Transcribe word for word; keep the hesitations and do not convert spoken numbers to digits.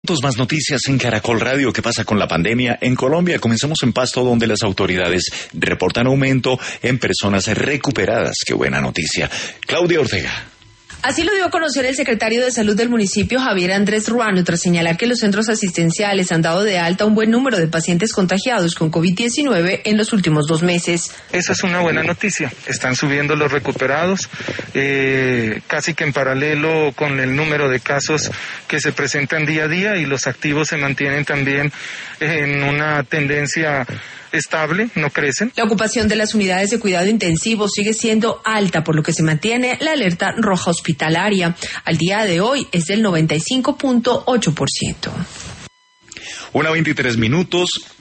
Más noticias en Caracol Radio. ¿Qué pasa con la pandemia en Colombia? Comencemos en Pasto, donde las autoridades reportan aumento en personas recuperadas. Qué buena noticia. Claudia Ortega. Así lo dio a conocer el secretario de Salud del municipio, Javier Andrés Ruano, tras señalar que los centros asistenciales han dado de alta un buen número de pacientes contagiados con COVID diecinueve en los últimos dos meses. Esa es una buena noticia. Están subiendo los recuperados, eh, casi que en paralelo con el número de casos que se presentan día a día, y los activos se mantienen también en una tendencia estable, no crecen. La ocupación de las unidades de cuidado intensivo sigue siendo alta, por lo que se mantiene la alerta roja hospitalaria. Al día de hoy es del noventa y cinco punto ocho por ciento. Una veintitrés minutos.